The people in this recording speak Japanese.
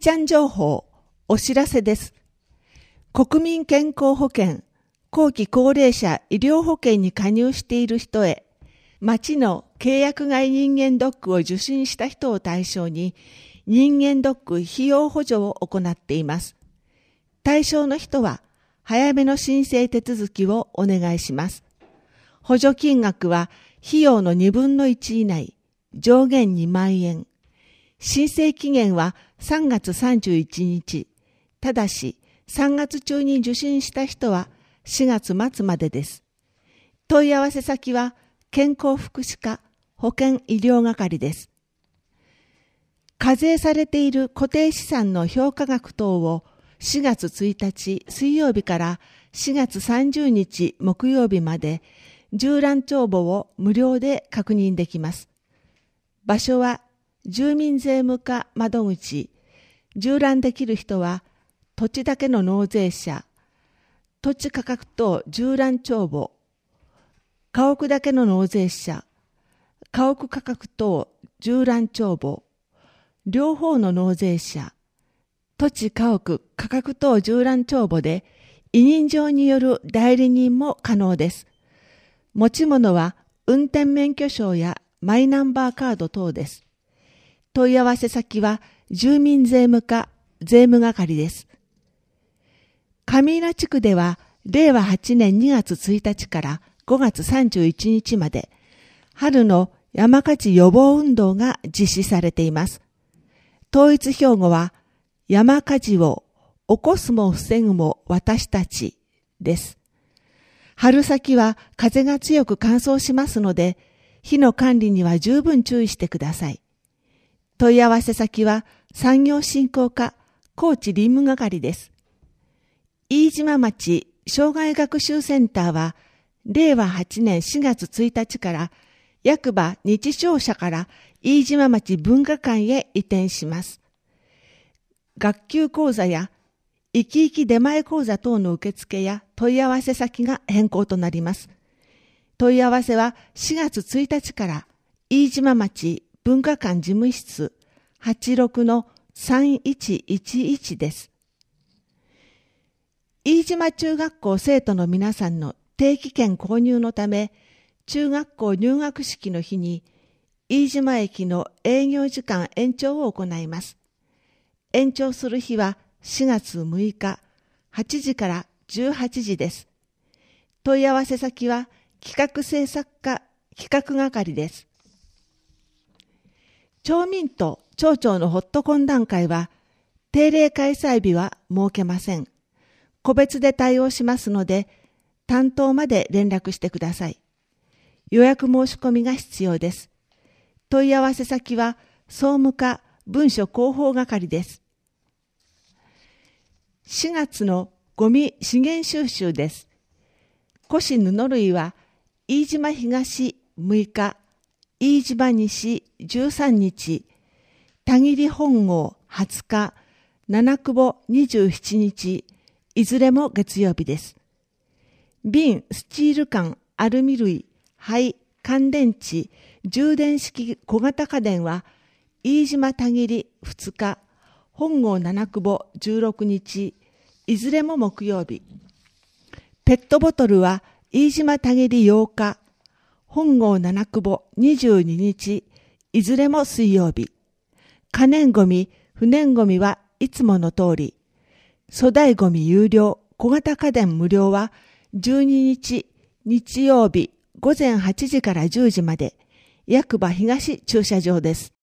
ちゃん情報お知らせです。国民健康保険後期高齢者医療保険に加入している人へ、町の契約外人間ドックを受診した人を対象に人間ドック費用補助を行っています。対象の人は早めの申請手続きをお願いします。補助金額は費用の2分の1以内、上限2万円。申請期限は3月31日。ただし、3月中に受診した人は4月末までです。問い合わせ先は健康福祉課保険医療係です。課税されている固定資産の評価額等を4月1日水曜日から4月30日木曜日まで縦覧帳簿を無料で確認できます。場所は住民税務課窓口。縦覧できる人は土地だけの納税者、土地価格等縦覧帳簿、家屋だけの納税者、家屋価格等縦覧帳簿、両方の納税者、土地家屋価格等縦覧帳簿で委任状による代理人も可能です。持ち物は運転免許証やマイナンバーカード等です。問い合わせ先は住民税務課税務係です。上浦地区では令和8年2月1日から5月31日まで春の山火事予防運動が実施されています。統一標語は山火事を起こすも防ぐも私たちです。春先は風が強く乾燥しますので、火の管理には十分注意してください。問い合わせ先は産業振興課高知林務係です。飯島町障害学習センターは令和8年4月1日から役場日照社から飯島町文化館へ移転します。学級講座や生き生き出前講座等の受付や問い合わせ先が変更となります。問い合わせは4月1日から飯島町文化館事務室 86-3111 です。飯島中学校生徒の皆さんの定期券購入のため、中学校入学式の日に飯島駅の営業時間延長を行います。延長する日は4月6日8時から18時です。問い合わせ先は企画制作課企画係です。町民と町長のホット懇談会は定例開催日は設けません。個別で対応しますので、担当まで連絡してください。予約申し込みが必要です。問い合わせ先は総務課文書広報係です。4月のゴミ資源収集です。古紙布類は飯島東6日、飯島西13日、田切本郷20日、七久保27日、いずれも月曜日です。瓶、スチール缶、アルミ類、灰、乾電池、充電式小型家電は飯島田切2日、本郷七久保16日、いずれも木曜日。ペットボトルは飯島田切8日、本郷七久保22日、いずれも水曜日。可燃ごみ、不燃ごみはいつもの通り。粗大ごみ有料、小型家電無料は12日日曜日午前8時から10時まで、役場東駐車場です。